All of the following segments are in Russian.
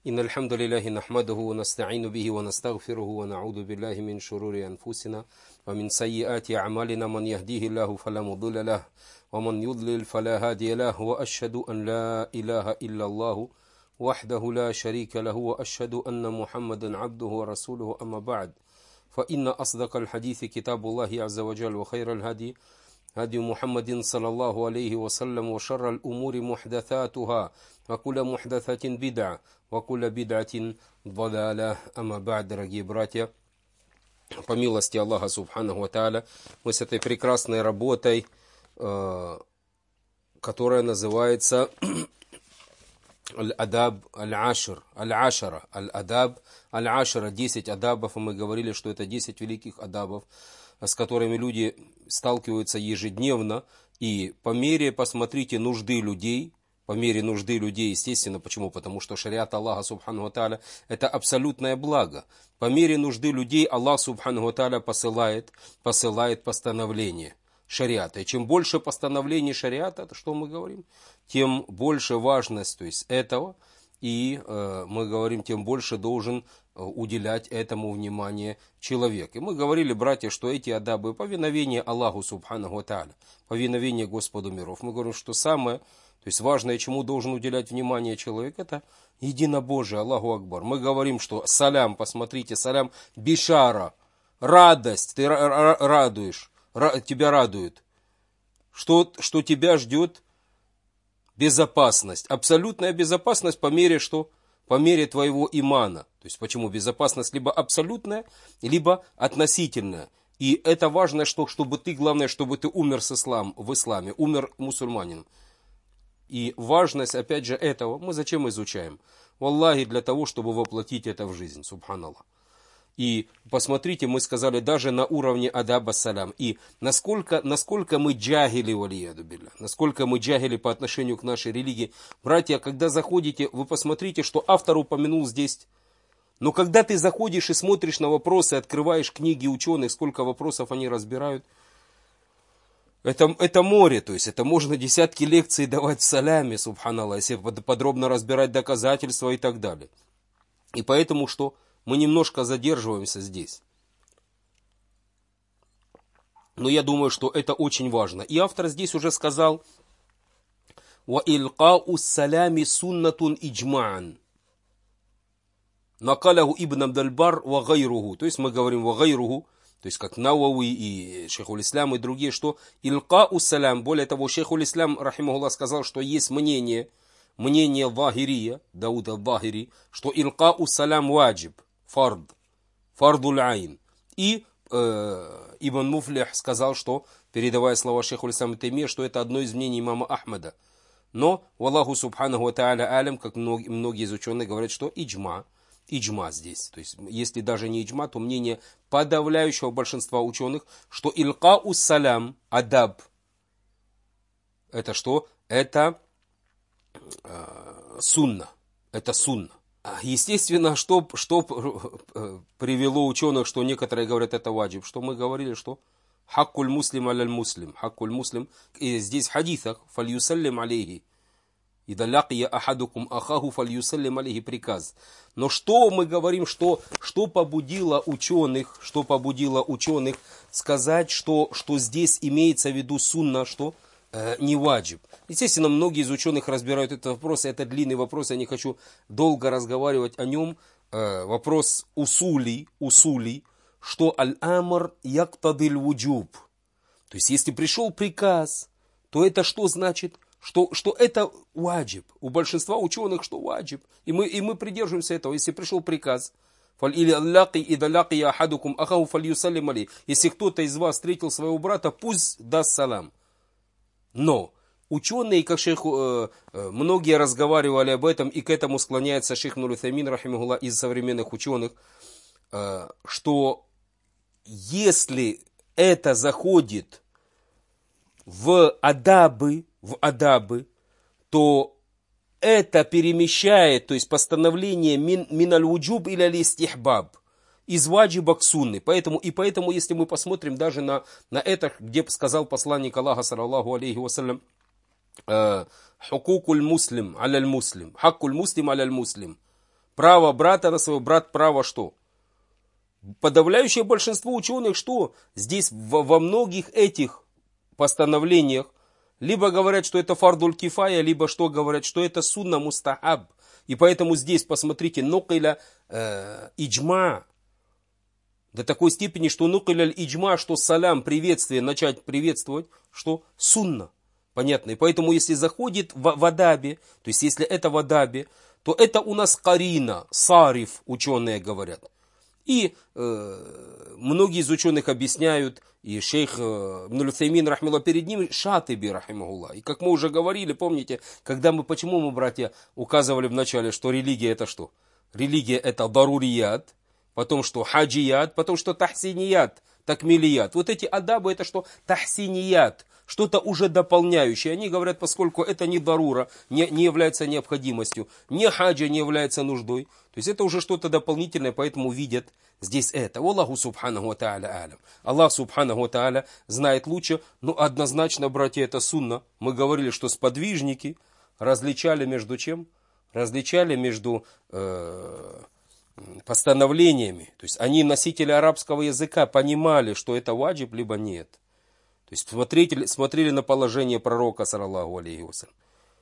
إن الحمد لله نحمده ونستعين به ونستغفره ونعوذ بالله من شرور أنفسنا ومن سيئات أعمالنا من يهديه الله فلا مضل له ومن يضلل فلا هادي له وأشهد أن لا إله إلا الله وحده لا شريك له وأشهد أن محمدا عبده ورسوله أما بعد فإن أصدق الحديث كتاب الله عز وجل وخير الهدي هدي محمد صلى الله عليه وسلم وشر الأمور محدثاتها وكل محدثة بدعة وكل بدعة ضلالة أما بعد, дорогие братья, по милости Аллаха Субханаху ва Тааля, мы с этой прекрасной работой, которая называется Аль-Адаб Аль-Ашр, Аль-Ашара, Аль-Адаб Аль-Ашара, 10 адабов, и мы говорили, что это 10 великих адабов, с которыми люди сталкиваются ежедневно, и по мере, посмотрите, нужды людей, по мере нужды людей, естественно, почему? Потому что шариат Аллаха Субханаху ва Тааля это абсолютное благо. По мере нужды людей Аллах Субханаху ва Тааля посылает постановление шариата. И чем больше постановлений шариата, что мы говорим, тем больше важность, то есть этого, и мы говорим, тем больше должен уделять этому внимание человек. И мы говорили, братья, что эти адабы повиновение Аллаху Субханаху ва Тааля, повиновение Господу миров. Мы говорим, что самое, то есть важное, чему должен уделять внимание человек, это единобожие, Аллаху Акбар. Мы говорим, что салям, посмотрите, салям бишара, радость, ты радуешь, тебя радует, что тебя ждет безопасность, абсолютная безопасность по мере что? По мере твоего имана. То есть почему безопасность либо абсолютная, либо относительная. И это важно, чтобы ты, главное, чтобы ты умер в исламе, умер мусульманином. И важность, опять же, этого мы зачем изучаем? Валлахи, для того, чтобы воплотить это в жизнь, субханаллах. И посмотрите, мы сказали даже на уровне адаба салям. И насколько мы джахили, валияду билля, насколько мы джахили по отношению к нашей религии. Братья, когда заходите, вы посмотрите, что автор упомянул здесь. Но когда ты заходишь и смотришь на вопросы, открываешь книги ученых, сколько вопросов они разбирают, это море, то есть это можно десятки лекций давать в саляме, субханаллах, если подробно разбирать доказательства и так далее. И поэтому что? Мы немножко задерживаемся здесь. Но я думаю, что это очень важно. И автор здесь уже сказал: «Ва илкау салями суннатун иджмаан». Накаляху ибн Абдальбар ва гайругу. То есть мы говорим ва гайругу, то есть как Науави и Шейхуль-Ислам и другие, что илкау салям. Более того, Шейхуль-Ислам, рахимахуллах, сказал, что есть мнение Вахирия, Дауда Вахири, что илкау салям ваджиб. Фардуль айн. И Ибн Муфлих сказал, что, передавая слова шейху Ислама Таймия, что это одно из мнений имама Ахмада. Но, Аллаху Субханаху ва Тааля алям, как многие из ученых говорят, что иджма здесь. То есть, если даже не иджма, то мнение подавляющего большинства ученых, что илкау салям, адаб, это что? Это сунна. Это сунна. Естественно, что привело ученых, что некоторые говорят это ваджиб, что мы говорили, что хаккуль муслим аляль муслим, хаккуль муслим, и здесь в хадисах фальюсаллим алейхи, ида лакия ахадукум ахаху фальюсаллим алейхи, приказ. Но что мы говорим, что побудило ученых сказать, что здесь имеется в виду сунна, что не ваджиб. Естественно, многие из ученых разбирают этот вопрос. Это длинный вопрос, я не хочу долго разговаривать о нем. Вопрос усули, что аль-амр яктадиль вуджуб. То есть, если пришел приказ, то это что значит? Что это ваджиб. У большинства ученых что ваджиб. И мы придерживаемся этого. Если пришел приказ, если кто-то из вас встретил своего брата, пусть даст салам. Но ученые, как многие разговаривали об этом, и к этому склоняется шейх Ибн Утаймин, рахимахуллах, из современных ученых, что если это заходит в адабы, то это перемещает, то есть постановление миналь вуджуб или аль-истихбаб, из ваджиба к сунны. Поэтому, если мы посмотрим даже на это, где сказал посланник Аллаха, саллаллаху алейхи вассалям, хукукуль муслим аляль муслим, хаккуль муслим аляль муслим. Право брата на своего, брат право что? Подавляющее большинство ученых что? Здесь во многих этих постановлениях либо говорят, что это фардуль кифая, либо что говорят, что это сунна мустахаб. И поэтому здесь, посмотрите, нукиля иджма. До такой степени, что нукиля иджма, что салям, приветствие, начать приветствовать, что сунна. Понятно. И поэтому, если заходит в адабе, то есть, если это в адабе, то это у нас карина, сариф, ученые говорят. И многие из ученых объясняют, и шейх Ибн Уthaymin, рахмилла, перед ним Шатиби, рахимахулла. И как мы уже говорили, помните, почему мы, братья, указывали вначале, что религия это что? Религия это дарурият, потом что хаджият, потом что тахсиният, такмилият. Вот эти адабы это что? Тахсиният. Что-то уже дополняющее. Они говорят, поскольку это не дарура, не является необходимостью, не хаджа не является нуждой. То есть это уже что-то дополнительное, поэтому видят здесь это. Аллаху субханаху ва тааля алям. Аллах субханаху ва тааля знает лучше. Но однозначно, братья, это сунна. Мы говорили, что сподвижники различали между чем? Различали между постановлениями. То есть они, носители арабского языка, понимали, что это ваджиб, либо нет. То есть смотрели на положение пророка, саллаллаху алейхи вассалям.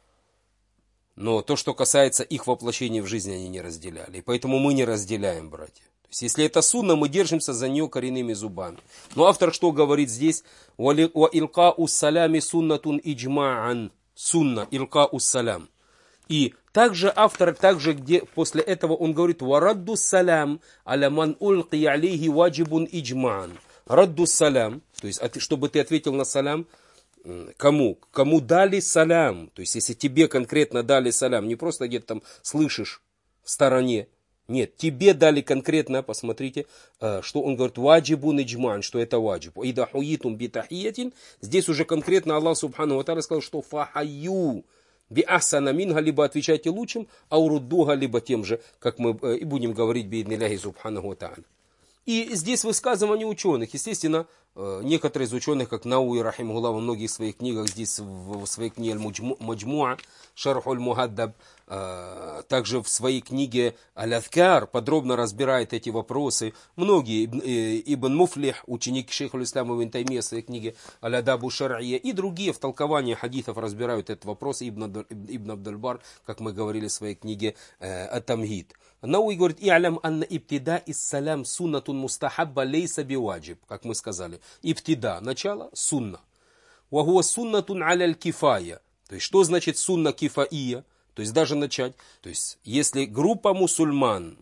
Но то, что касается их воплощения в жизнь, они не разделяли. И поэтому мы не разделяем, братья. То есть, если это сунна, мы держимся за нее коренными зубами. Но автор что говорит здесь? «Ва илка уссалями суннатун иджма'ан». Сунна, илка уссалям. И также автор, где после этого он говорит «Варадду салям аля ман улки алейхи ваджибун иджма'ан». Радду салям, то есть, чтобы ты ответил на салям, кому? Кому дали салям. То есть, если тебе конкретно дали салям, не просто где-то там слышишь в стороне. Нет, тебе дали конкретно, посмотрите, что он говорит, ваджибун иджман, что это ваджиб. Ида хуитум битахиятин. Здесь уже конкретно Аллах субхану ва тааля сказал, что фахаю би ахсана минга, либо отвечайте лучшим, а уруддуга, либо тем же, как мы и будем говорить бииднилляхи субхану ва тааля. И здесь высказывания ученых. Естественно, некоторые из ученых, как Науи, рахимахуллах, во многих своих книгах, здесь в своей книге Аль-Маджмуа, Шархуль Мухаддаб, также в своей книге Аль-Адкар подробно разбирает эти вопросы. Многие, Ибн Муфлих, ученик шейха ислама Ибн Таймия в своей книге Аль-Адабу Шар'ия, и другие в толковании хадисов разбирают этот вопрос. Ибн Абдуль-Бар, как мы говорили в своей книге Ат-Тамгид. Науи говорит, «И'лям анна ибтида ис-салям суннатун мустахабба лейса биwajib», как мы сказали. Ибтида, начало, сунна. «Ва хуа суннатун аля кифая». То есть, что значит сунна кифаия? То есть, даже начать. То есть, если группа мусульман,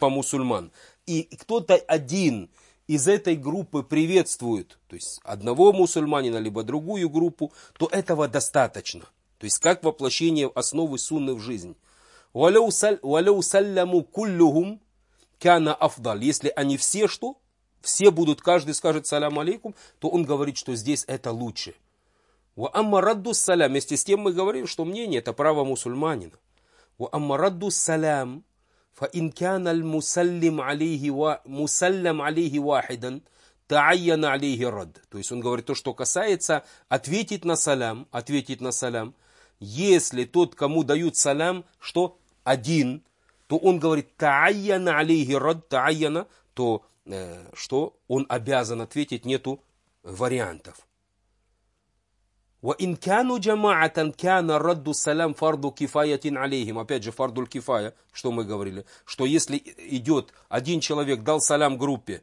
и кто-то один из этой группы приветствует, то есть, одного мусульманина, либо другую группу, то этого достаточно. То есть, как воплощение основы сунны в жизнь. «Валяу салляму куллюхум кяна афдаль». Если они все что? Все будут, каждый скажет салям алейкум, то он говорит, что здесь это лучше. «Ва амма радду салям». Вместе с тем мы говорим, что мнение это право мусульманина. «Ва амма радду салям фа ин кяна аль мусаллям алейхи вахидан та'айяна алейхи рад». То есть он говорит то, что касается ответить на салям. Если тот, кому дают салям, что один, то он говорит та'айяна алейхи рад, та'айяна, то что он обязан ответить, нету вариантов. Ва ин кану джамаатан кана радду салям фарду кифаятин алейхим. Опять же, фардуль кифая, что мы говорили, что если идет один человек, дал салям группе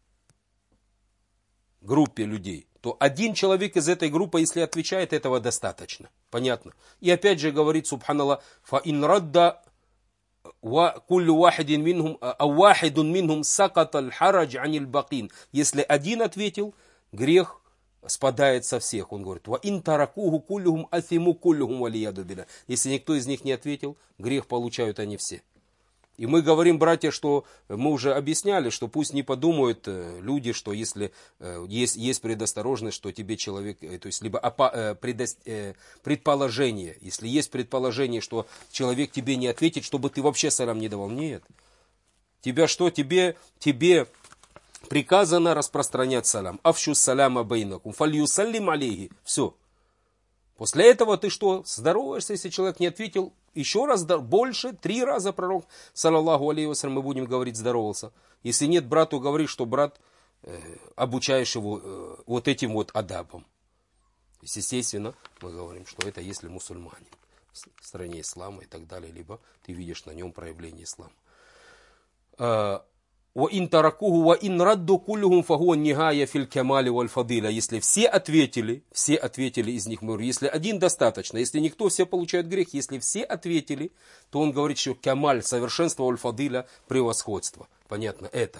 людей, то один человек из этой группы, если отвечает, этого достаточно. Понятно? И опять же говорит, субханаллах, фа ин радда куллю вахидун минхум сакат аль-харадж аниль бакин. Если один ответил, грех спадает со всех. Он говорит, ва ин таракуху куллюхум афиму куллюхум валияду билля. Если никто из них не ответил, грех получают они все. И мы говорим, братья, что мы уже объясняли, что пусть не подумают люди, что если есть предосторожность, что тебе человек, то есть либо предположение, если есть предположение, что человек тебе не ответит, чтобы ты вообще салам не давал. Нет. Тебя что? Тебе приказано распространять салам. Афшу саляма бейнакум, фальюсаллим алейхи. Все. После этого ты что? Здороваешься, если человек не ответил, еще раз больше, 3 раза пророк, саллаллаху алейхи вассалям, мы будем говорить, здоровался. Если нет, брату говори, что брат, обучаешь его вот этим вот адабом. Естественно, мы говорим, что это если мусульманин в стране ислама и так далее, либо ты видишь на нем проявление ислама. وَإِن تَرَكُوهُ وَإِن رَدُّوا كُلُّهُمْ فَهُوَ النِّهَايَةُ فِي الْكَمَالِ وَالْفَضِيلَةِ. Если все ответили из них, мы говорим, если один достаточно, если никто, все получают грех, если все ответили, то он говорит, что камаль, совершенство, валь-фадиля, превосходство. Понятно, это.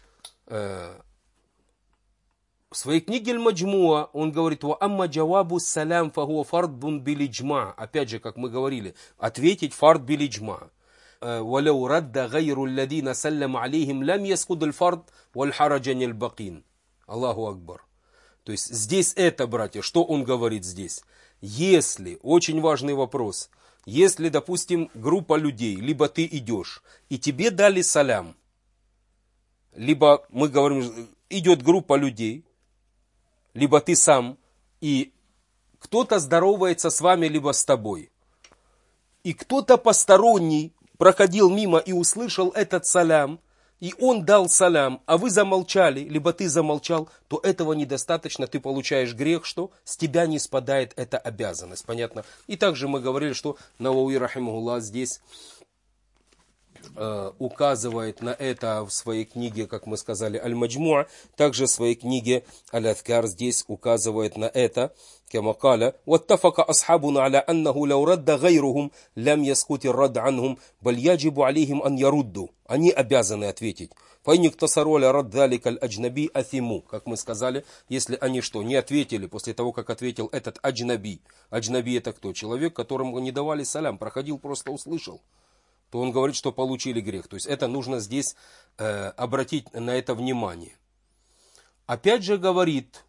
В своей книге Аль-Маджмуа он говорит, «Ва амма джавабу салям фахуа фардун билиджма». Опять же, как мы говорили, ответить фард билиджма. وَلَوْ رَدَّ غَيْرُ الَّذِينَ سَلَّمَ عَلَيْهِمْ لَمْ يَسْقُدُ الْفَرْض وَالْحَرَجَ الْبَقِينَ. Аллаху Акбар. То есть здесь это, братья, что он говорит здесь? Если, очень важный вопрос, если, допустим, группа людей, либо ты идешь, и тебе дали салям, либо мы говорим, идет группа людей, либо ты сам, и кто-то здоровается с вами, либо с тобой, и кто-то посторонний проходил мимо и услышал этот салям, и он дал салям, а вы замолчали, либо ты замолчал, то этого недостаточно, ты получаешь грех, что с тебя не спадает эта обязанность. Понятно? И также мы говорили, что Навауи рахимахуллах здесь указывает на это в своей книге, как мы сказали, Аль-Маджмуа, также в своей книге Аль-Адкар здесь указывает на это, كما قال واتفق أصحابنا على أنه لو رد غيرهم لم يسقط الرد عنهم بل يجب عليهم أن يردوا. Они обязаны ответить. فإن اقتصروا على رد ذلك الأجنبي أثموا. Как мы сказали, если они что, не ответили после того, как ответил этот аджнаби. Аджнаби это кто? Человек, которому не давали салям, проходил, просто услышал. То он говорит, что получили грех. То есть это нужно здесь обратить на это внимание. Опять же говорит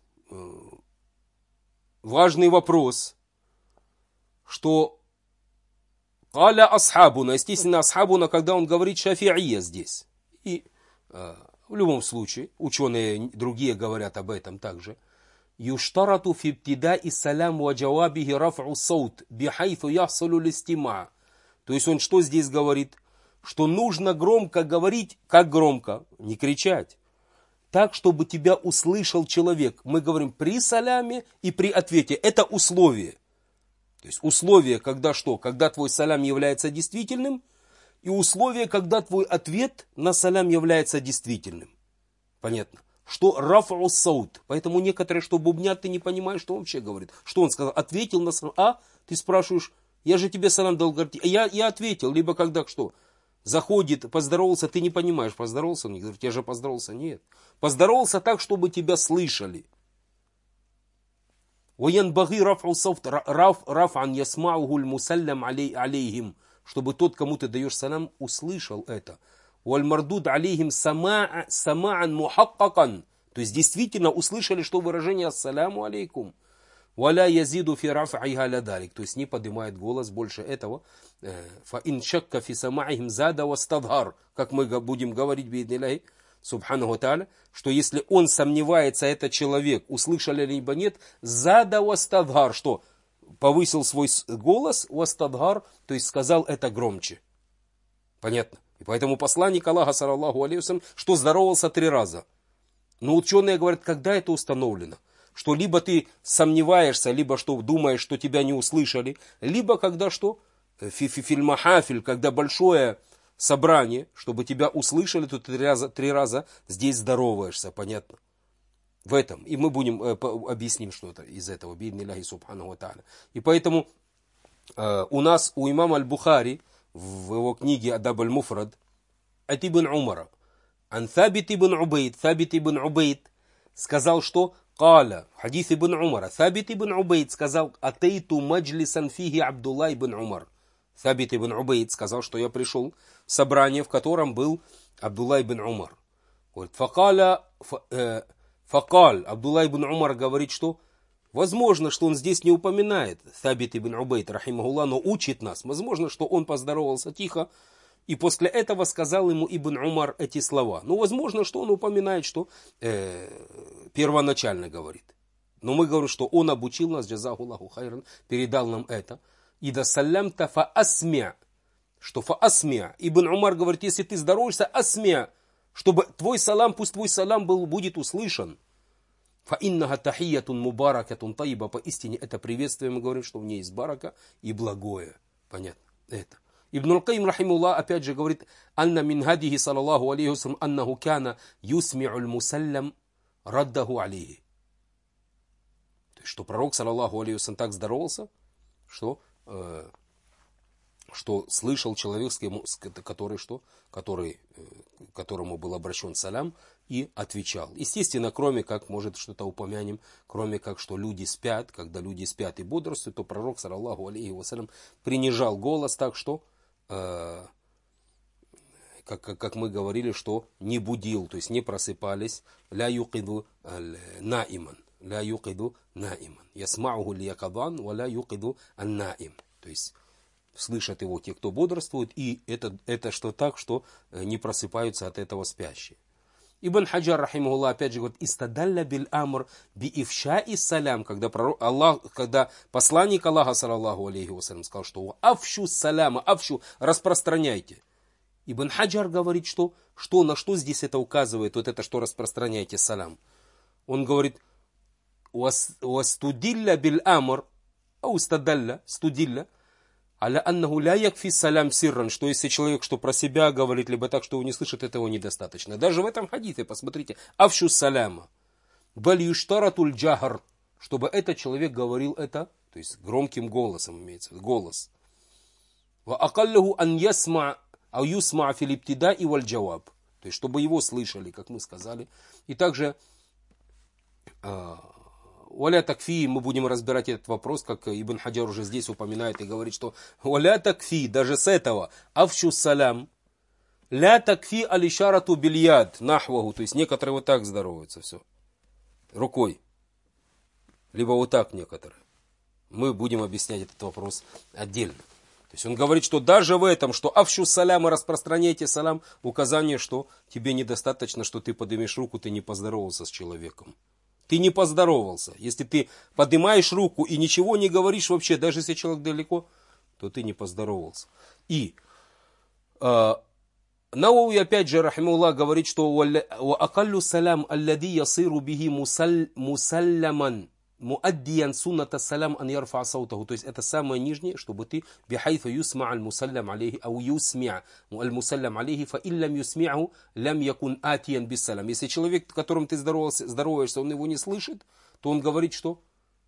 важный вопрос, что аля асхабуна, естественно, асхабуна, когда он говорит шафи'ия здесь. И в любом случае, ученые другие говорят об этом также. Юштарату фи ibtida'i салям ва джавабихи раф'у саут бихайфу яхсулу листима. То есть он что здесь говорит? Что нужно громко говорить, как громко, не кричать. Так, чтобы тебя услышал человек. Мы говорим при саляме и при ответе. Это условие. То есть условие, когда что? Когда твой салям является действительным. И условие, когда твой ответ на салям является действительным. Понятно? Что раф'у саут. Поэтому некоторые, что бубнят, ты не понимаешь, что он вообще говорит. Что он сказал? Ответил на салям. А? Ты спрашиваешь, я же тебе салям дал. Я ответил. Либо когда что? Заходит, поздоровался, ты не понимаешь, поздоровался? Он говорит, я же поздоровался. Нет. Поздоровался так, чтобы тебя слышали. Чтобы тот, кому ты даешь салям, услышал это. То есть действительно услышали, что выражение ассаляму алейкум. Валя язиду фи раф'иха ладалик, то есть не поднимает голос больше этого. Фа ин шакка фи сама'ихим зада вастадхар, как мы будем говорить биидниллахи субханаху тааля, что если он сомневается, этот человек, услышали либо нет, зада вастадхар, что повысил свой голос, вастадхар, то есть сказал это громче. Понятно? И поэтому посланник Аллаха, саллаллаху алейхи вассалям, что здоровался 3 раза. Но ученые говорят, когда это установлено? Что либо ты сомневаешься, либо что думаешь, что тебя не услышали, либо когда что? Фильмахафиль, когда большое собрание, чтобы тебя услышали, то ты 3 раза здесь здороваешься, понятно? В этом. И мы будем объясним что-то из этого. Бидниллахи субханаху ва тааля. И поэтому у нас, у имама Аль-Бухари, в его книге Адаб Аль-Муфрад, от Ибн Умара, ан Тhabit ибн Убейд, Тhabit ибн Убейд сказал, что Каля, хадис ибн Умара, Тhabit ибн Убейд сказал, атейту маджлисан фиги Абдулла ибн Умар. Тhabit ибн Убейд сказал, что я пришел в собрание, в котором был Абдулла ибн Умар. Говорит, факаль, Абдулла ибн Умар говорит, что возможно, что он здесь не упоминает Тhabit ибн Убейд, рахимахуллах, но учит нас. Возможно, что он поздоровался тихо, и после этого сказал ему Ибн Умар эти слова. Ну, возможно, что он упоминает, что первоначально говорит. Но мы говорим, что он обучил нас, джазахуллаху хайран, передал нам это. ида салямта фа асмя. Что фа асмя. Ибн Умар говорит, если ты здороваешься, асмя. Чтобы твой салам, пусть твой салам будет услышан. Фа иннаха тахиятун мубаракатун таиба. Поистине это приветствие, мы говорим, что в ней есть барака и благое. Понятно? Это. Ибн Аль-Каим, рахимуллах, опять же говорит, анна мин хадихи, саллаллаху алейхи вассалям, аннаху кана юсми'уль мусаллям раддаху алейхи. То есть, что пророк, саллаллаху алейхи вассалям, так здоровался, что слышал человек, которому был обращен салям, и отвечал. Естественно, кроме как, может, что-то упомянем, кроме как, что люди спят, когда люди спят и бодрствуют, то пророк, саллаллаху алейхи вассалям, принижал голос так, что, как мы говорили, что не будил, то есть не просыпались, ля юкиду наиман, ля юкиду наиман, ясмауху лиякадан, ва ля юкиду наим. То есть, слышат его те, кто бодрствует, и это что так, что не просыпаются от этого спящие. Ибн Хаджар, рахимахуллах, опять же говорит, истадалля биль амр би ифшаи салям, когда посланник Аллаха, саллаллаху алейхи вассалям, сказал, что афшу саляма, афшу, распространяйте. Ибн Хаджар говорит, на что здесь это указывает, вот это, что распространяйте салям. Он говорит, уастудилля биль амр, аустадалля, студилля, аля аннаху ля якфи салям сирран, что если человек, что про себя говорит, либо так, что его не слышит, этого недостаточно. Даже в этом хадисе, посмотрите, афшу саляма, баль юштаратуль джахар, чтобы этот человек говорил это, то есть громким голосом имеется, голос. Ва акаллаху ан ясма, ау юсма фил ибтидаи валь джаваб, то есть чтобы его слышали, как мы сказали. И также валя такфи, мы будем разбирать этот вопрос, как Ибн Хаджар уже здесь упоминает и говорит, что валя такфи, даже с этого, афшу салям, ля такфи алишарату бильяд, нахваху, то есть некоторые вот так здороваются, все, рукой, либо вот так некоторые. Мы будем объяснять этот вопрос отдельно. То есть он говорит, что даже в этом, что афшу салям и распространяйте салам, указание, что тебе недостаточно, что ты поднимешь руку, ты не поздоровался с человеком. Ты не поздоровался. Если ты поднимаешь руку и ничего не говоришь вообще, даже если человек далеко, то ты не поздоровался. И Науи, опять же, рахимуллах, говорит, что акаллю салям аллади ясиру бихи мусалляман муаддиян сунната салям ан ярфа саутаху. То есть это самое нижнее, чтобы ты бихайфа юсма аль мусаллям алейхи, ау юсмиа аль мусаллям алейхи, фа иллям юсмиаху лям якун атиян бис салям. Если человек, с которым ты здороваешься, он его не слышит, то он говорит, что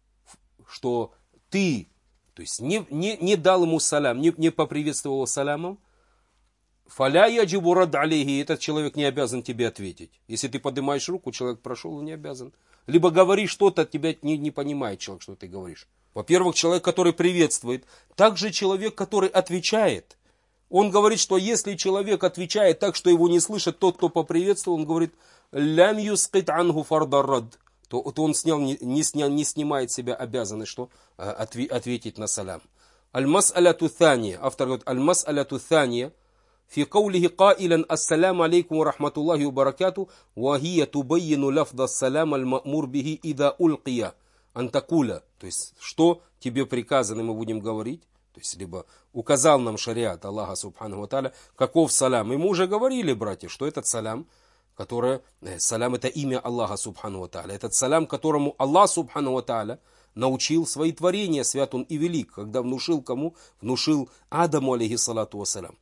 ты, то есть не дал ему салям, не поприветствовал салямом, фаля яджибу рад алейхи, этот человек не обязан тебе ответить. Если ты поднимаешь руку, человек прошел, он не обязан. Либо говоришь что-то, тебя не понимает человек, что ты говоришь. Во-первых, человек, который приветствует. Также человек, который отвечает. Он говорит, что если человек отвечает так, что его не слышит тот, кто поприветствовал, он говорит, лям юскит ангу фардаррад, то он не снимает с себя обязанность, что ответить на салям. Аль-мас'аляту thания. Автор говорит, аль-мас'аляту thания. في قوله قائلا السلام عليكم ورحمة الله وبركاته وهي تبين لفظ السلام المأمور به إذا ألقي أن تقول. То есть, что тебе приказано, мы будем говорить. То есть, либо указал нам шариат Аллаха Субханаху ва Тааля, каков салям. И мы уже говорили, братья, что этот салям, салям это имя Аллаха Субханаху ва Тааля. Этот салям, которому Аллах Субханаху ва Тааля научил свои творения, свят он и велик. Когда внушил кому? Внушил Адаму, алейхиссалату вассалям.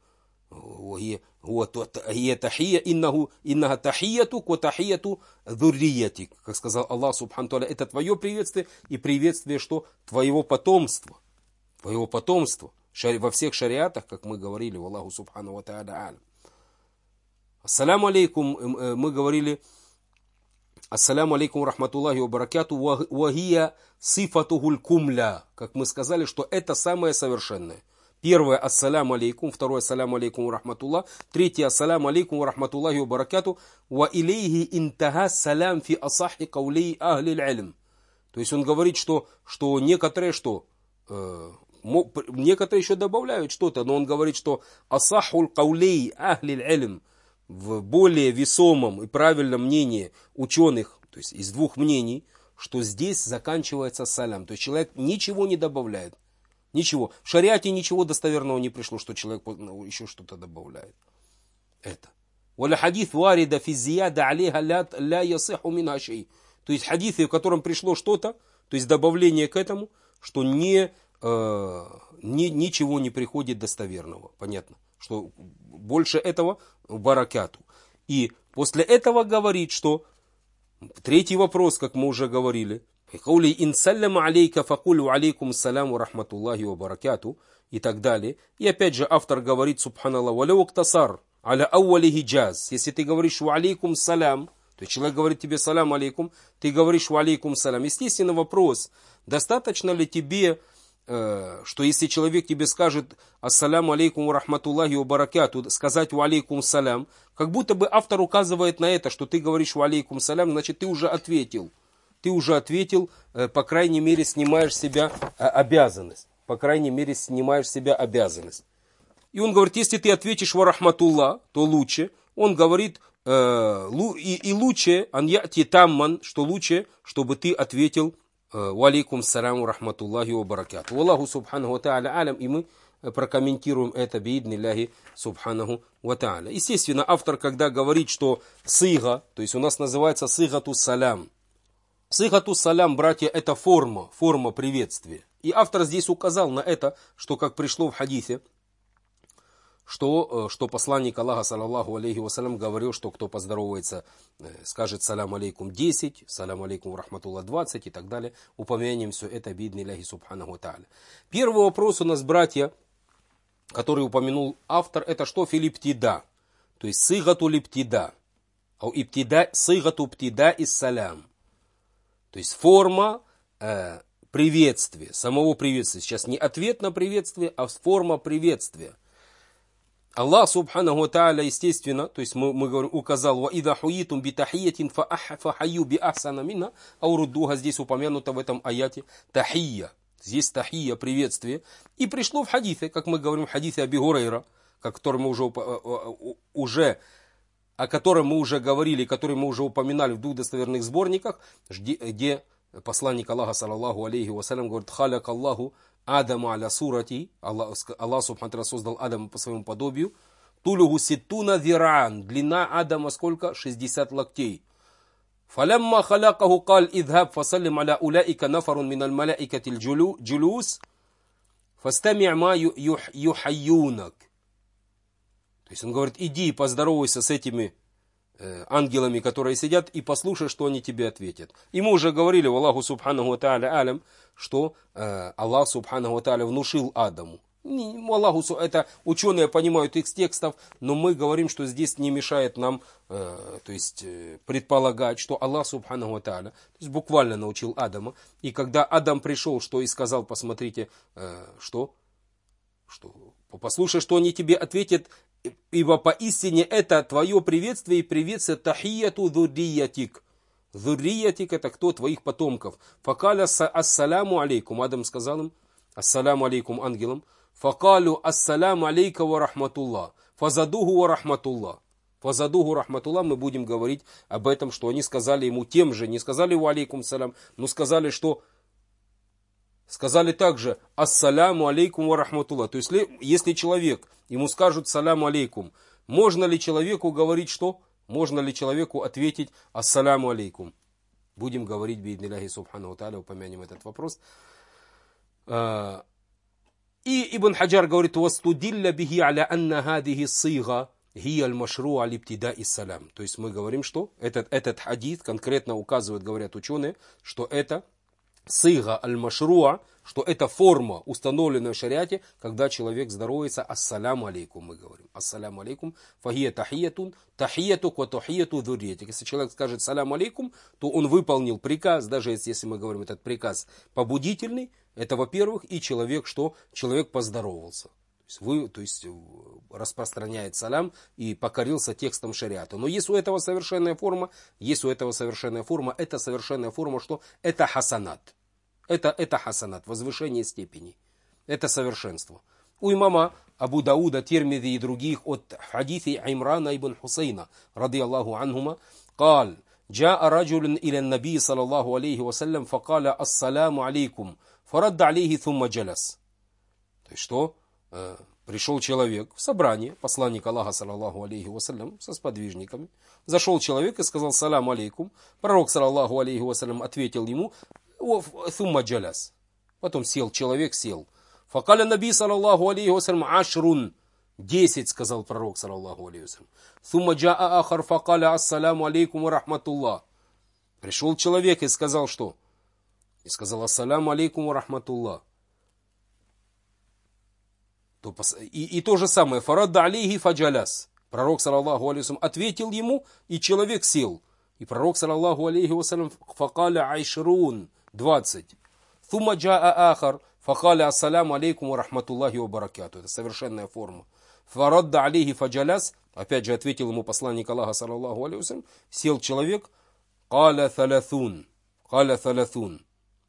هي تحية إنها تحيتك وتحية ذريتك, как сказал Аллах Субхану Тааля, это твое приветствие и приветствие что? Твоего потомства. Твоего потомства. Во всех шариатах, как мы говорили, Аллаху Субхану ва Тааля. Ассаляму алейкум, мы говорили, ассаляму алейкум рахматуллахи ва баракату, вахия сифатухуль кумля, как мы сказали, что это самое совершенное. Первое ассаляму алейкум, второе ассаляму алейкум ва рахматуллах, третье ассаляму алейкум ва рахматуллахи ва баракату, ва илейхи интаха салям фи асахи каулей ахли аль-илм. То есть он говорит, что некоторые некоторые еще добавляют что-то, но он говорит, что асахул каулей ахли аль-илм, в более весомом и правильном мнении ученых, то есть из двух мнений, что здесь заканчивается салям. То есть человек ничего не добавляет. Ничего. В шариате ничего достоверного не пришло, что человек еще что-то добавляет. Это. Валя хадис варида фи зияда алейха ля ясиху минха шей. То есть хадисы, в котором пришло что-то, то есть добавление к этому, что ничего не приходит достоверного. Понятно? Что больше этого баракату. И после этого говорит, что третий вопрос, как мы уже говорили, и так далее. И опять же автор говорит, субханаллах, если ты говоришь ва алейкум салям, то есть человек говорит тебе салям алейкум, ты говоришь ва алейкум салям. Естественно, вопрос, достаточно ли тебе, что если человек тебе скажет ассаляму алейкум ва рахматуллахи ва баракату, сказать ва алейкум салям, как будто бы автор указывает на это, что ты говоришь ва алейкум салям, значит ты уже ответил. Ты уже ответил, по крайней мере, снимаешь с себя обязанность. По крайней мере, снимаешь с себя обязанность. И он говорит, если ты ответишь ва рахматуллах, то лучше. Он говорит, и лучше, аньяти тамман, что лучше, чтобы ты ответил ва алейкум саляму рахматуллахи ва баракату. Аллаху субханаху ва та'аля алям, и мы прокомментируем это бииднилляхи субханаху ва та'аля. Естественно, автор, когда говорит, что сыга, то есть у нас называется сыгату салям. Сыгату салям, братья, это форма приветствия. И автор здесь указал на это, что как пришло в хадисе, что посланник Аллаха, саллаллаху алейхи вассалям, говорил, что кто поздоровается, скажет салям алейкум 10, салям алейкум рахматуллах 20 и так далее. Упомянем все это бииднилляхи субханаху ва та'аля. Первый вопрос у нас, братья, который упомянул автор, это что филиптида, то есть сыгату липтида, сыгату птида и салям. То есть форма приветствия, самого приветствия. Сейчас не ответ на приветствие, а форма приветствия. Аллах субханаху ва та'аля, естественно, то есть мы говорим, указал, ва ида хуитум би тахиятин фахаю би ахсана минха, ауруддуха, здесь упомянуто в этом аяте тахия. Здесь тахия, приветствие. И пришло в хадисе, как мы говорим в хадисе Аби Гурейра, о котором мы уже говорили, который мы уже упоминали в двух достоверных сборниках, где посланник Аллаха, саллаллаху алейхи вассалям, говорит, халяк Аллаху Адама аля сурати, Аллах субхану создал Адама по своему подобию, тулюгу ситтуна зиран, длина Адама сколько? 60 локтей. Фалямма халякаху каль идхаб фасалим аля уляика нафарун миналь маляикатиль джулюс, фастами' ма юхайюнак. То есть он говорит, иди поздоровайся с этими ангелами, которые сидят, и послушай, что они тебе ответят. И мы уже говорили, Аллаху субханаху ва та'аля алям, что Аллах субханаху ва та'аля внушил Адаму. Аллаху, это ученые понимают их текстов, но мы говорим, что здесь не мешает нам то есть, предполагать, что Аллах субханаху ва та'аля, то есть буквально научил Адама. И когда Адам пришел, что и сказал, посмотрите, что послушай, что они тебе ответят, ибо поистине это твое приветствие и приветствие тахияту зурриятик. Зурриятик это кто? Твоих потомков. Факаля ассаляму алейкум. Адам сказал им, ассаляму алейкум ангелам. Факалю ассаляму алейка ва рахматуллах. Фазадуху ва рахматуллах. Фазадуху рахматуллах, мы будем говорить об этом, что они сказали ему тем же, не сказали ва алейкум салям, но сказали, что сказали также ассаляму алейкум ва рахматуллах. То есть, если человек, ему скажут саляму алейкум, можно ли человеку говорить что? Можно ли человеку ответить ассаляму алейкум? Будем говорить бииднилляхи субхану ва та'аля, упомянем этот вопрос. И Ибн Хаджар говорит, вастудилля бихи аля анна хадихи сига хия аль-машруа либтидаи салям. То есть мы говорим, что этот хадис конкретно указывает, говорят ученые, что это сига аль-машруа, что это форма, установленная в шариате, когда человек здоровается, ассаляму алейкум, мы говорим. Ассаляму алейкум, фахия тахиятун, тахиятук ва тахияту зурриятик. Если человек скажет саляму алейкум, то он выполнил приказ, даже если мы говорим этот приказ побудительный, это во-первых, и человек что? Человек поздоровался. То есть распространяет салям и покорился текстом шариата. Но есть у этого совершенная форма, это совершенная форма, что это хасанат. Это хасанат, возвышение степени. Это совершенство. У имама Абу Дауда, Тирмизи и других от хадиси Имрана ибн Хусейна, ради Аллаху анхума, قال جاء رجل إلى النبي صلى الله عليه وسلم فقال السلام عليكم فرد عليه ثم جلس. То есть что? Пришел человек в собрание, посланник Аллаха, саллаллаху алейхи вассалям, со сподвижниками. Зашел человек и сказал салам алейкум. Пророк, саллаллаху алейхи вассалям, ответил ему «Thumма джаляс». Потом сел человек, сел. «Факаля наби, саллаллаху алейхи вассалям, ашрун». 10, сказал пророк, саллаллаху алейхи вассалям. «Thumма джаа ахар, факаля ассаляму алейкум ва рахматуллах». Пришел человек и сказал что? И сказал ассаляму алейкум ва рахматуллах. И то же самое. Фарадда алейхи фаджаляс. Пророк, саллаллаху алейхи вассалям, ответил ему, и человек сел. И пророк, саллаллаху алейхи вассалям, факаля айшрун. 20. Thumma джаа ахар, факаля ассаляму алейкум ва рахматуллахи ва баракату. Это совершенная форма. Фарадда алейхи фаджаляс. Опять же ответил ему посланник Аллаха, саллаллаху алейхи вассалям. Сел человек. Каля талаthун. Каля талаthун.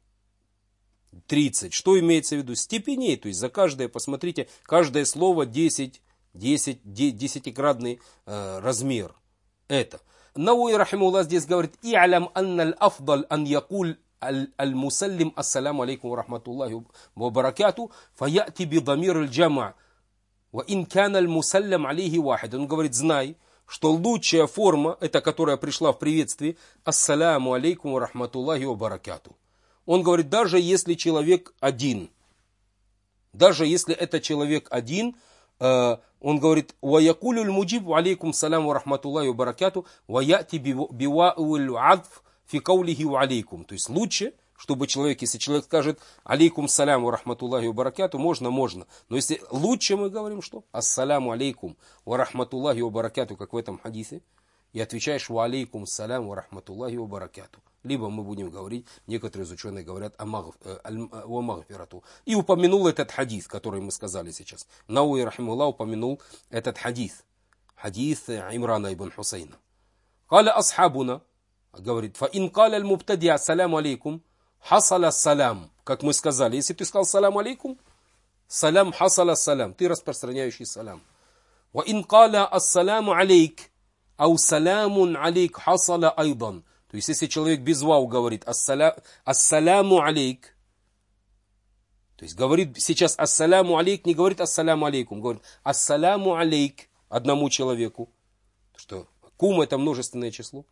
30. Что имеется в виду? Степеней, то есть за каждое, посмотрите, каждое слово 10-кратный размер. Это. Науи рахимуллах здесь говорит, «И'алям анналь афдаль ан якуль аль-мусаллим ассаляму алейкум ва рахматуллахи ва баракату, фаяти бидамир аль-джама, ва ин кана аль-мусаллям алейхи вахид». Он говорит, знай, что лучшая форма, это которая пришла в приветствии, ассаляму алейкум ва рахматуллахи ва баракату. Он говорит, даже если человек один, даже если это человек один, он говорит, «Ваякулю л-муджиб алейкум салям ва рахматуллахи ва баракату, ваяти бива'уль адф фи каулихи ва алейкум». То есть лучше, чтобы человек, если человек скажет «алейкум салям ва рахматуллахи ва баракату», можно. Но если лучше мы говорим, что «ассаляму алейкум ва рахматуллахи ва баракату», как в этом хадисе, и отвечаешь «ва алейкум салям ва рахматуллахи ва баракату». Либо мы будем говорить, некоторые из ученых говорят о магфирату. И упомянул этот хадис, который мы сказали сейчас. Науи рахимуллах упомянул этот хадис. Хадис Имрана ибн Хусейна. Каля асхабуна, говорит, фа ин каля аль-мубтади ассаляму алейкум, хасаля салям. Как мы сказали, если ты сказал салям алейкум, салям хасаля салям, ты распространяющий салям. Ва ин каля ассаляму алейк, ау салямун алейк хасаля айдан. То есть, если человек без вау говорит ассаляму алейк, то есть говорит сейчас ассаляму алейк, не говорит ассаляму алейкум, говорит ассаляму алейк одному человеку. Что кум это множественное число.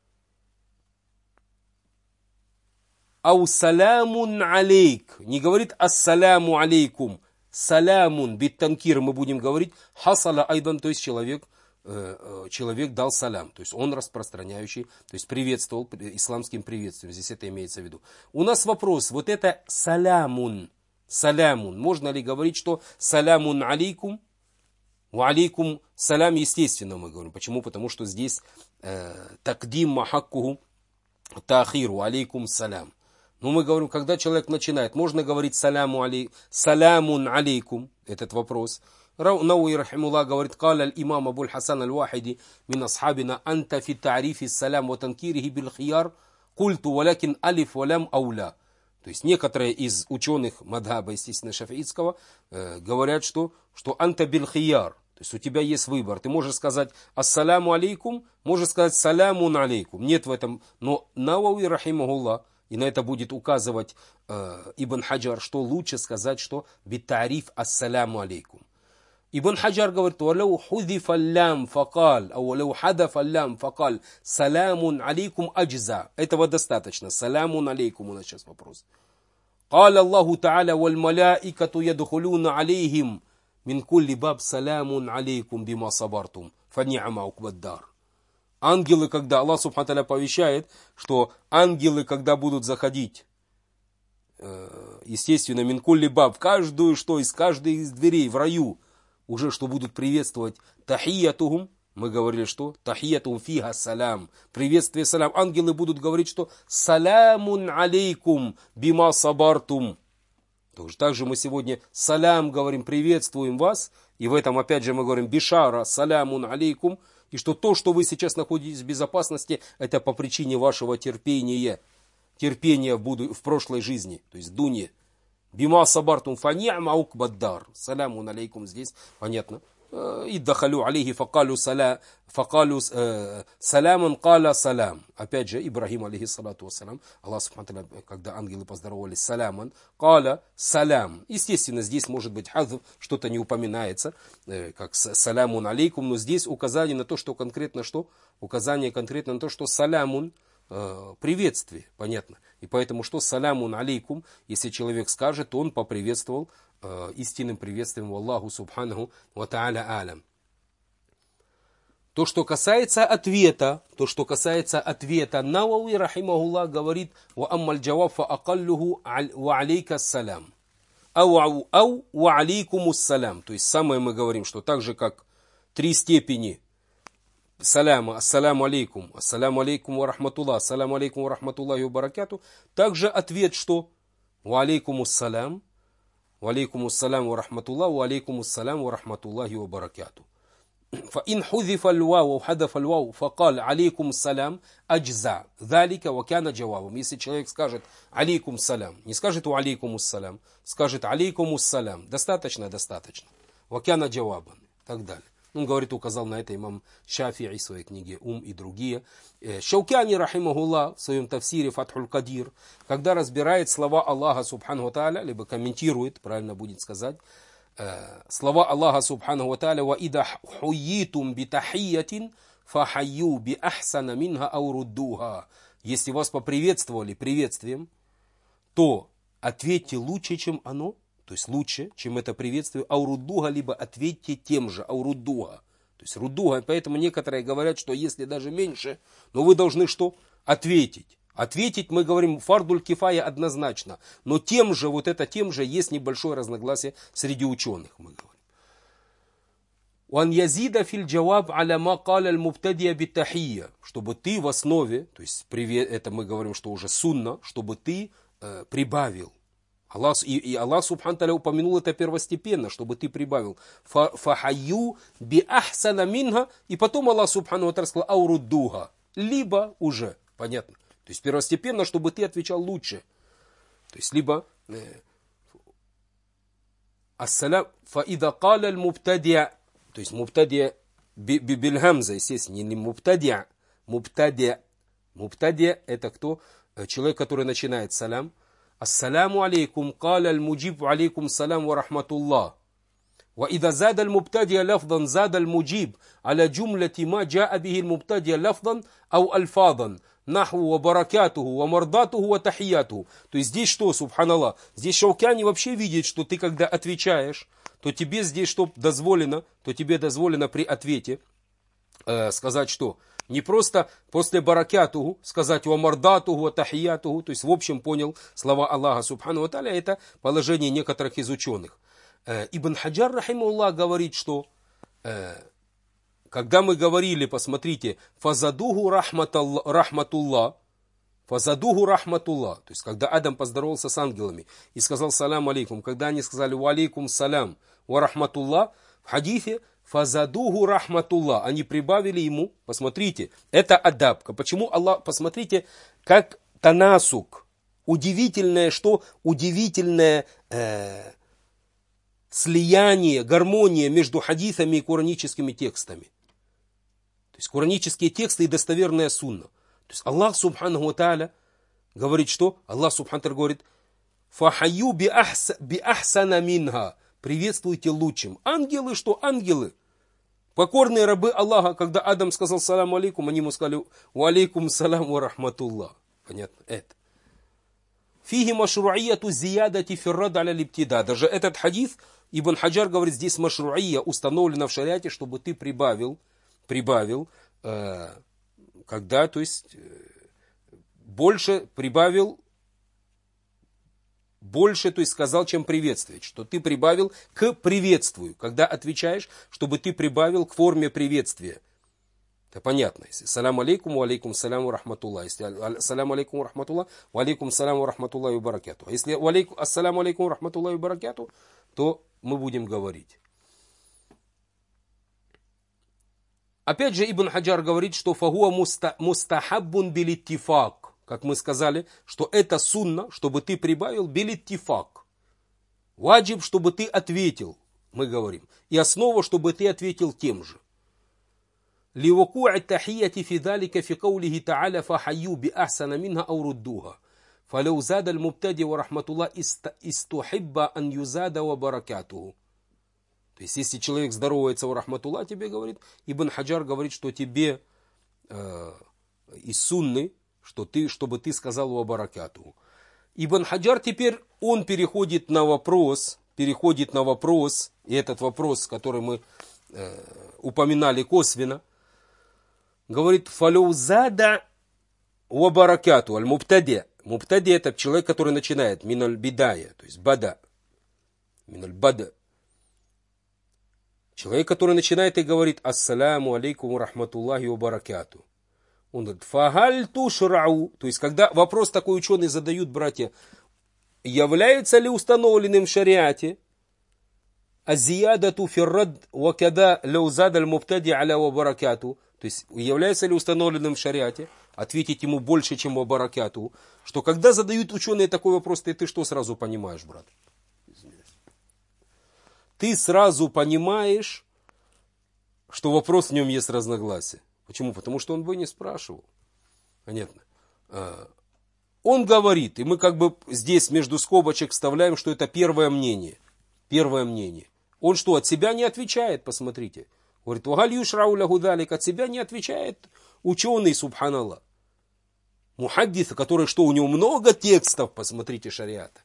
Ау салямун алейк, не говорит ассаляму алейкум, салямун, биттанкир мы будем говорить, хасаля айдан, то есть человек дал салям, то есть он распространяющий, то есть приветствовал исламским приветствием, здесь это имеется в виду. У нас вопрос, вот это салямун, можно ли говорить, что салямун алейкум, ва алейкум салям, естественно мы говорим, почему? Потому что здесь такдим махаккуху таахиру, алейкум салям. Но мы говорим, когда человек начинает, можно говорить салямун алейкум, этот вопрос. Науи рахимуллах говорит, قال الإمام أبو الحسن الواحدي من أصحابنا أنت في تعريف السلام وتنكيره بالخيار قلت ولكن ألف ولام أولى. То есть некоторые из ученых мадхаба, естественно, шафиитского, говорят, что анта бил хияр, то есть у тебя есть выбор. Ты можешь сказать ассаляму алейкум, можешь сказать салямун алейкум. Нет в этом, но Науи рахимахуллах, и на это будет указывать Ибн Хаджар, что лучше сказать, что битариф ассаляму алейкум. Ибн Хаджар говорит, «Валау худифа лям факал, а валау хадафа лям факал, салямун алейкум аджза». Этого достаточно. Салямун алейкум у нас сейчас вопрос. «Каля Аллаху та'аля валь маляикату ядхулюна алейхим мин кулли баб салямун алейкум бима сабартум, фани'ама укбаддар». Ангелы, когда Аллах субхану та'аля повещает, что ангелы, когда будут заходить, естественно, мин кулли баб, из каждой из дверей в раю, уже что будут приветствовать тахиятухум, мы говорили, что тахиятухум фиха салям, приветствие салям. Ангелы будут говорить, что салямун алейкум бима сабартум. Также мы сегодня салям говорим, приветствуем вас, и в этом опять же мы говорим бишара салямун алейкум, и что то, что вы сейчас находитесь в безопасности, это по причине вашего терпения в прошлой жизни, то есть в дунье. Бима сабартум фани'ма укбаддар. Салямун алейкум здесь, понятно. иддахалю алейхи факалю саляман каля салям. Опять же, Ибрахим, алейхиссалату вассалям, Аллах субхану, когда ангелы поздоровались, саляман каля салям. Естественно, здесь может быть хазв, что-то не упоминается, как салямун алейкум, но здесь указание на то, что конкретно что? Указание конкретно на то, что салямун, приветствие, понятно. И поэтому что салямун алейкум, если человек скажет, то он поприветствовал истинным приветствием Аллаху субханаху ва та'аля алям. То, что касается ответа, Навави, рахимахуллах, говорит, ва аммаль джаваб фа акаллюху ва алейка салям. Ау ва алейкумус салям. То есть самое мы говорим, что так же, как 3 степени саляма, ассаляму алейкум ва рахматуллах, ассаляму алейкум ва рахматуллахи ва баракату, также ответ, что ва алейкумус салям, ва алейкумуссалям ва рахматуллах, ва алейкумуссалям ва рахматуллахи ва баракату. فإن حذف الواو وحذف الواو فقال عليكم السلام أجزاء ذلك وكان جوابом. Если человек скажет алейкум салям, не скажет ва алейкумус салям, скажет алейкумус салям, достаточно. Вакяна джавабан, так далее. Он говорит, указал на это имам Шафи'и в своей книге «Ум» и другие. Шаукяни, рахимахуллах, в своем тафсире «Фатхуль Кадир», когда разбирает слова Аллаха субхану ва тааля, либо комментирует, правильно будет сказать, слова Аллаха субхану ва тааля: «Ва ида хуйитум би тахиятин фахайю би ахсана минха ау руддуха». Если вас поприветствовали приветствием, то ответьте лучше, чем оно. То есть лучше, чем это приветствие, ауруддуга, либо ответьте тем же, ауруддуга. То есть руддуга, поэтому некоторые говорят, что если даже меньше, но вы должны что? Ответить. Ответить, мы говорим, фардуль кифая однозначно. Но тем же, тем же есть небольшое разногласие среди ученых, мы говорим. «Уан язида филь джаваб аля ма каля аль мубтадия биттахия». Чтобы ты в основе, то есть это мы говорим, что уже сунна, чтобы ты прибавил. Аллах субхану та'аля упомянул это первостепенно, чтобы ты прибавил фахайю би ахсана минха, и потом Аллах субхану та'аля сказал ауруддуха, либо уже, понятно. То есть первостепенно, чтобы ты отвечал лучше. То есть либо ассалям фаида каля аль мубтадия, то есть мубтадия бильгамза, естественно, не мубтадия. Мубтадия это кто? Человек, который начинает салям. Ассаляму алейкум, каля аль-муджиб, алейкум салям ва рахматуллах. Ва ида зада аль-мубтадия лафдан, зада аль-муджиб, аля джумлати ма джаа бихи аль-мубтадия лафдан, ау альфадан, нахву ва баракатуху, ва мардатуху, ва тахиятуху. То есть здесь что, субханаллах? Здесь Шаукяни вообще видит, что ты когда отвечаешь, то тебе здесь что дозволено, то тебе дозволено при ответе сказать что? Не просто после баракатуху сказать ва мардатуху, ва тахиятуху, то есть в общем понял слова Аллаха субхану ва тааля, это положение некоторых из ученых. Ибн Хаджар, рахимахуллах, говорит, что когда мы говорили, посмотрите, фазадуху рахматуллах, то есть когда Адам поздоровался с ангелами и сказал салям алейкум, когда они сказали ва алейкум салям ва рахматуллах, в хадифе фазадуху рахматуллах, они прибавили ему, посмотрите, это адабка. Почему Аллах, посмотрите, как танасук, удивительное, что удивительное слияние, гармония между хадисами и кураническими текстами. То есть куранические тексты и достоверная сунна. То есть Аллах субханаху ва тааля говорит, что? Аллах субханаху ва тааля говорит, фахайю би ахсана минха. Приветствуйте лучшим. Ангелы что? Ангелы. Покорные рабы Аллаха, когда Адам сказал салам алейкум, они ему сказали ва алейкум салам ва рахматуллах. Понятно? Это. Фиги машруияту зиядати фиррад аля либтида. Даже этот хадис, Ибн Хаджар говорит, здесь машруия установлена в шариате, чтобы ты прибавил, когда, то есть, больше, то есть сказал, чем приветствовать, что ты прибавил к приветствию, когда отвечаешь, чтобы ты прибавил к форме приветствия. Это понятно. Если салям алейкум, ва алейкум салям ва рахматуллах. Если салям алейкум ва рахматуллах, ва алейкум салям ва рахматуллах ва баракату. А если ассаляму алейкум ва рахматуллах ва баракату, то мы будем говорить. Опять же, Ибн Хаджар говорит, что фагуа мустахаббун билиттифак. Как мы сказали, что это сунна, чтобы ты прибавил билиттифак. Ваджиб, чтобы ты ответил. мы говорим. И основа, чтобы ты ответил тем же. لِوَقُوعِ التَّحِيَّةِ فِي ذَلِكَ فِي قَوْلِهِ تَعَالَى فَحَيُّوا بِأَحْسَنَ مِنْهَا أَوْ رُدُّوهَا فَلَوْ زَادَ الْمُبْتَدِئُ وَرَحْمَةُ اللَّهِ إِسْتُحِبَّ أَنْ يُزَادَ وَبَرَكَاتُهُ. То есть, если человек здоровается, рахматулла тебе говорит, Ибн Хаджар говорит, что тебе из сунны, чтобы ты сказал ва баракатуху. Ибн Хаджар теперь, он переходит на вопрос, и этот вопрос, который мы упоминали косвенно, говорит, фалаузада ва баракату, аль-мубтади. Мубтади это человек, который начинает, миналь бидая, то есть бада, миналь бада. Человек, который начинает и говорит, ассаляму алейкум рахматуллахи ва баракату. Он говорит, фагаль тушрау, то есть, когда вопрос такой ученый задают, братья, является ли установленным в шариате азиядату фиррад вакада лаузад аль-мубтади аля ва баракату, то есть, является ли установленным в шариате, ответить ему больше, чем ва баракату, что когда задают ученые такой вопрос, ты что сразу понимаешь, брат? Ты сразу понимаешь, что вопрос в нем есть разногласие. Почему? Потому что он бы не спрашивал. Понятно. Он говорит, и мы как бы здесь между скобочек вставляем, что это первое мнение. Первое мнение. Он что, от себя не отвечает, посмотрите. Говорит, вагаль юшрау гудалик, от себя не отвечает ученый, субханаллах. Мухаддис, который что, у него много текстов, посмотрите, шариата.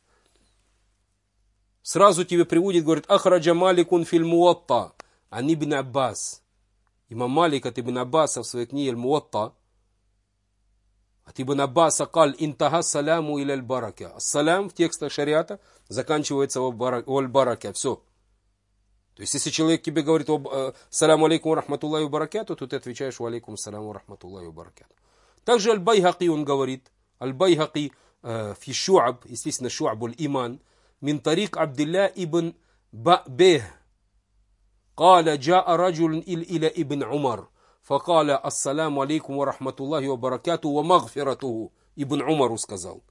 Сразу тебе приводит, говорит, ахраджа маликун филь муатта, ан ибн Аббас. Имам Малик от ибн Аббаса в своей книге Аль-Муатта. От ибн Аббаса кал интаха саляму иля аль-барака. Салям в текстах шариата заканчивается в аль-барака. Все. То есть, если человек тебе говорит саляму алейкум рахматуллахи ва баракату, то ты отвечаешь ва алейкум саляму рахматуллахи ва баракату. Также Аль-Байхаки он говорит. Аль-Байхаки фи шу'аб, естественно, шу'абуль иман. من طريق عبد الله ابن بأبه قال جاء رجل إلى ابن عمر فقال السلام عليكم ورحمة الله وبركاته ومغفرته. ابن عمر сказал.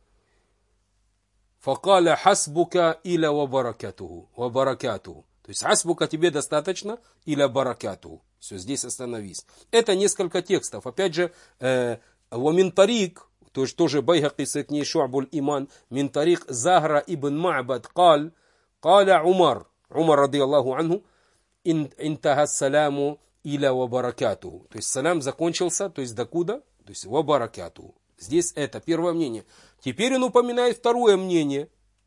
فقال حسبك إلى وبركاته. То есть حسبك тебе достаточно إلى баракату. Все, здесь остановись. Это несколько текстов. Опять же, ومن طريق, то есть тоже Байхаки в книге Шу'абуль Иман, мин тарик Захра ибн Ма'бад кал, каля Умар радиаллаху анху, интаха саляму иля ва баракатуху. То есть салям закончился, то есть докуда? То есть ва баракатуху. Здесь это первое мнение. Теперь он упоминает второе мнение.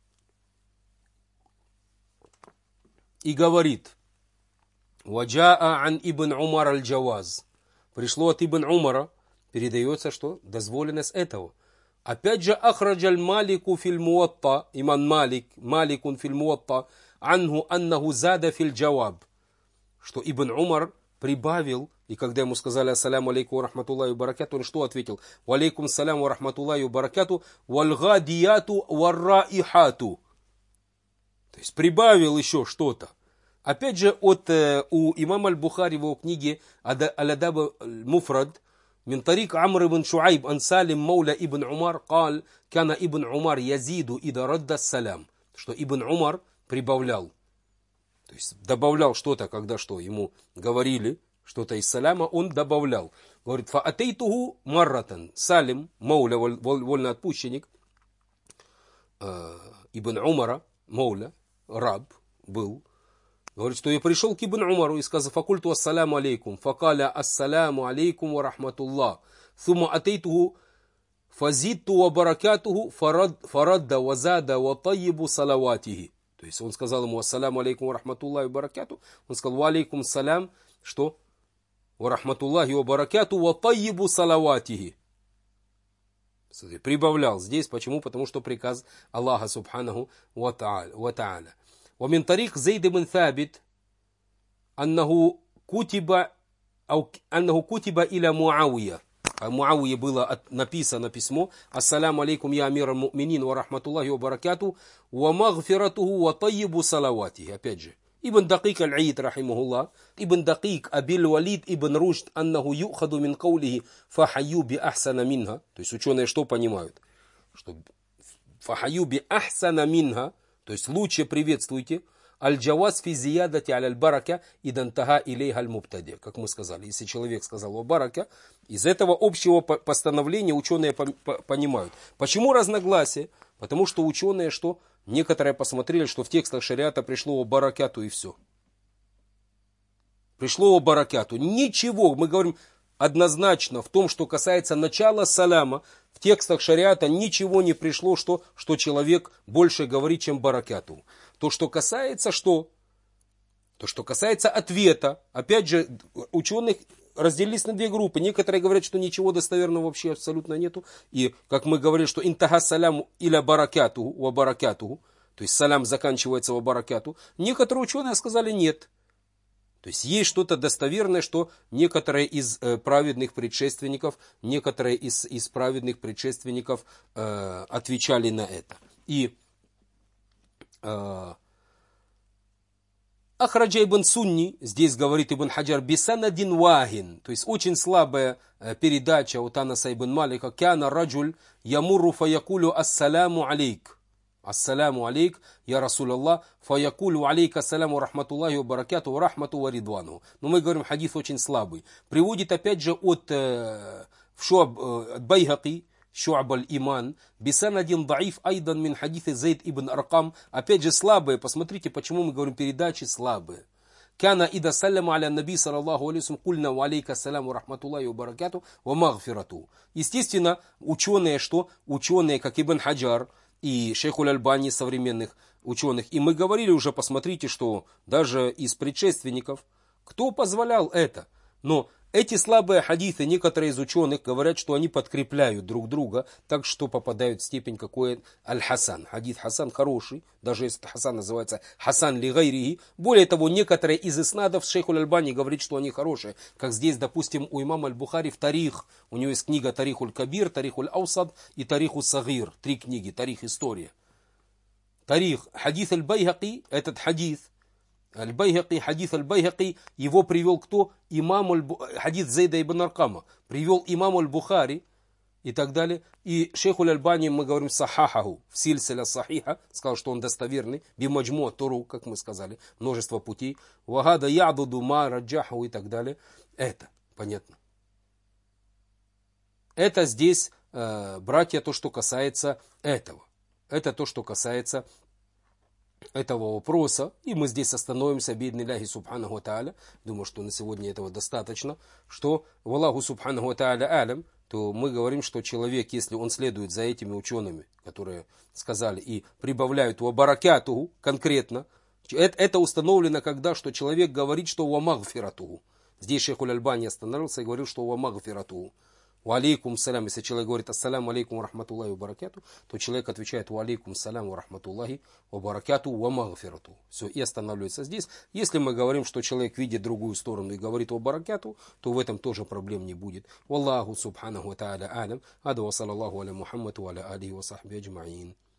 И говорит, ваджаа ан ибн Умар аль-Джаваз. Пришло от ибн Умара, передается, что дозволенность этого. Опять же, ахраджаль малику филь муатта, иман маликун филь муатта, анху аннаху зада филь джаваб. Что Ибн Умар прибавил, и когда ему сказали ассаляму алейкум ва рахматуллахи ва баракату, он что ответил? Ва алейкум салям ва рахматуллахи ва баракату, валь гадияту ва раихату. То есть прибавил еще что-то. Опять же, у имама Аль-Бухари в его книге Аль-Адаб Аль-Муфрад, من طريق عمرو بن شعيب عن سالم مولى ابن عمر قال كان ابن عمر يزيد إذا رد السلام. Что Ибн Умар прибавлял. То есть добавлял что-то, когда что, ему говорили что-то из саляма, он добавлял. Говорит, фаатейтуху марратан. Салим, мауля, вольноотпущенник, Ибн Умара, мауля, раб был. Говорит, что я пришел к Ибн Умару и сказал, факульту ассаляму алейкум, факаля ассаляму алейкум ва рахматуллах, сума атейтуху, фазитту ва баракатуху, фарадда ва зада ва тайибу салаватихи. То есть он сказал ему, ассаляму алейкум ва рахматуллахи ва баракату, он сказал, ва алейкум салям, что? Ва рахматуллахи ва баракату, ва тайибу салаватихи. Прибавлял здесь, почему? Потому что приказ Аллаха субханаху ва та'аля. ومن طريق زيد بن ثابت أنه كتب إلى معاوية. Муавия было написано письмо: «Ассаляму алейкум я амир аль-муминин ва рахматуллахи ва баракату ва магфиратуху ва тайибу салаватихи». Опять же, Ибн Дакик аль-Аид, рахимахуллах, Ибн Дакик Абиль Валид Ибн Рушд, аннаху юхаду мин каулихи фахаю би ахсана минха. То есть ученые что понимают? Что фахаю би ахсана минха, то есть лучше приветствуйте, аль-джаваз фи зиядати аль-барака идантага илейха аль-мубтади. Как мы сказали, если человек сказал о барака, из этого общего постановления ученые понимают. Почему разногласие? Потому что ученые, что некоторые посмотрели, что в текстах шариата пришло о баракату и все. Пришло о баракату. Ничего, мы говорим однозначно в том, что касается начала саляма, в текстах шариата ничего не пришло, что человек больше говорит, чем баракату. То, что касается что? То, что касается ответа. Опять же, ученых разделились на две группы. Некоторые говорят, что ничего достоверного вообще абсолютно нету. И, как мы говорили, что интага салям иля баракату, ва баракату, то есть салям заканчивается ва баракату. Некоторые ученые сказали нет. То есть есть что-то достоверное, что некоторые из праведных предшественников, отвечали на это. И Ахраджа ибн Сунни, здесь говорит Ибн Хаджар, бисанадин вахин, то есть очень слабая передача от Анаса ибн Малика, кяна раджуль ямурру фаякулю ассаляму алейк. Ассаляму алейк, я Расулаллах, фаякулю алейка ассаляму рахматуллахи ва баракату ва рахмату ва ридвану. Но мы говорим, хадис очень слабый. Приводит опять же от Байхаки, Шу'аб аль-Иман, бисанадин даиф айдан мин хадиса Зейд ибн Аркам. Опять же слабые, посмотрите, почему мы говорим передачи слабые. Кана ида салляма аля наби саллаллаху алейхи кульна ва алейка ассаляму рахматуллахи ва баракату ва магфирату. Естественно, ученые, как Ибн Хаджар, и шейхуль Альбани, современных ученых. И мы говорили уже, посмотрите, что даже из предшественников, кто позволял это. Но эти слабые хадисы, некоторые из ученых говорят, что они подкрепляют друг друга, так что попадают в степень какой аль-Хасан. Хадис Хасан хороший, даже если Хасан называется Хасан ли гайрихи. Более того, некоторые из иснадов шейхуль Альбани говорит, что они хорошие. Как здесь, допустим, у имама Аль-Бухари в Тарих. У него есть книга Тарихуль Кабир, Тарихуль Аусад и Тарихуль Сагир. 3 книги, Тарих история. Тарих, хадис Аль-Байхаки, этот хадис, Аль-Байхаки, хадис Аль-Байхаки, его привел кто? Хадис Зейда ибн Аркама. Привел имам Аль-Бухари и так далее. И шейхуль Альбани, мы говорим, сахахаху, в сильсиля сахиха, сказал, что он достоверный, бимаджму туру, как мы сказали, множество путей. Вагада ядуду ма раджаху и так далее. Это понятно. Это здесь, братья, то, что касается этого. Это то, что касается этого вопроса. И мы здесь остановимся, биднилляхи субханаху ва тааля. Думаю, что на сегодня этого достаточно. Что валлаху субханаху ва тааля алям, то мы говорим, что человек, если он следует за этими учеными, которые сказали и прибавляют ва баракатуху конкретно, это установлено когда, что человек говорит, что ва магфиратуху. Здесь шейхуль Альбани остановился и говорил, что ва магфиратуху. Ва алейкум салям. Если человек говорит ассаляму алейкум ва рахматуллахи ва баракату, то человек отвечает ва алейкум салям ва рахматуллахи ва баракату ва магфирату. Все, и останавливается здесь. Если мы говорим, что человек видит другую сторону и говорит ва баракату, то в этом тоже проблем не будет. Валлаху субханаху ва тааля алям. Ада ва саллаллаху аля Мухаммад ва аля алихи ва сахби аджмаин.